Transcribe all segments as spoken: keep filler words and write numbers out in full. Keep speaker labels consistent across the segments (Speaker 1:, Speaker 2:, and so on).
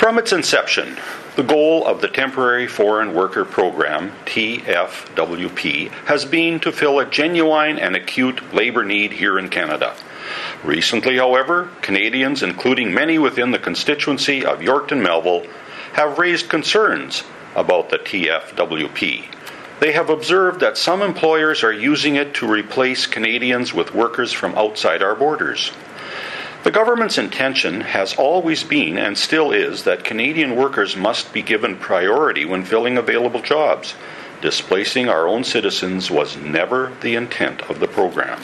Speaker 1: From its inception, the goal of the Temporary Foreign Worker Program, T F W P, has been to fill a genuine and acute labour need here in Canada. Recently, however, Canadians, including many within the constituency of Yorkton Melville, have raised concerns about the T F W P. They have observed that some employers are using it to replace Canadians with workers from outside our borders. The government's intention has always been, and still is, that Canadian workers must be given priority when filling available jobs. Displacing our own citizens was never the intent of the program.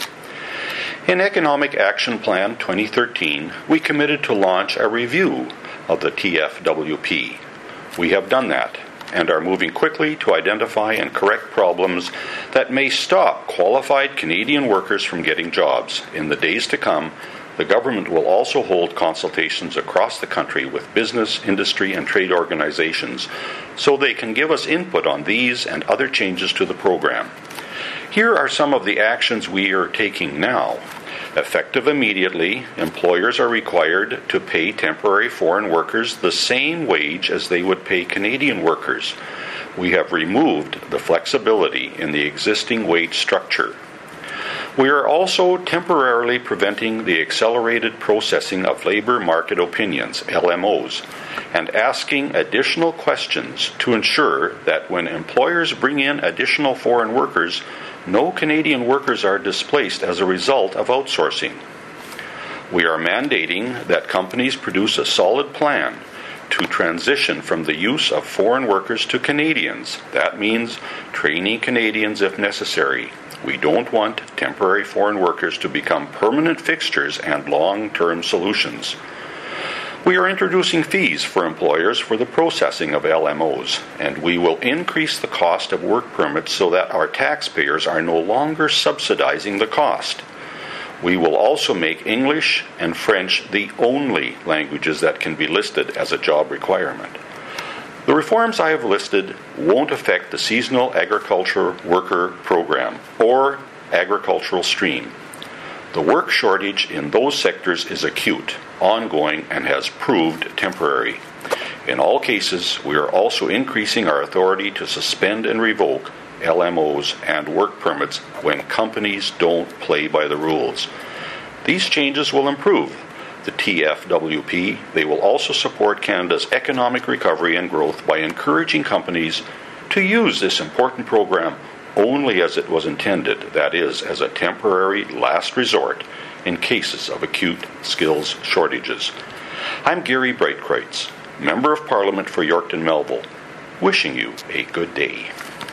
Speaker 1: In Economic Action Plan twenty thirteen, we committed to launch a review of the T F W P. We have done that, and are moving quickly to identify and correct problems that may stop qualified Canadian workers from getting jobs. In the days to come, the government will also hold consultations across the country with business, industry, and trade organizations so they can give us input on these and other changes to the program. Here are some of the actions we are taking now. Effective immediately, employers are required to pay temporary foreign workers the same wage as they would pay Canadian workers. We have removed the flexibility in the existing wage structure. We are also temporarily preventing the accelerated processing of labour market opinions, L M Os, and asking additional questions to ensure that when employers bring in additional foreign workers, no Canadian workers are displaced as a result of outsourcing. We are mandating that companies produce a solid plan to transition from the use of foreign workers to Canadians. That means training Canadians if necessary. We don't want temporary foreign workers to become permanent fixtures and long-term solutions. We are introducing fees for employers for the processing of L M Os, and we will increase the cost of work permits so that our taxpayers are no longer subsidizing the cost. We will also make English and French the only languages that can be listed as a job requirement. The reforms I have listed won't affect the Seasonal Agriculture Worker Program or agricultural stream. The work shortage in those sectors is acute, ongoing, and has proved temporary. In all cases, we are also increasing our authority to suspend and revoke L M Os and work permits when companies don't play by the rules. These changes will improve the T F W P. They will also support Canada's economic recovery and growth by encouraging companies to use this important program only as it was intended, that is, as a temporary last resort in cases of acute skills shortages. I'm Gary Breitkreutz, Member of Parliament for Yorkton Melville, wishing you a good day.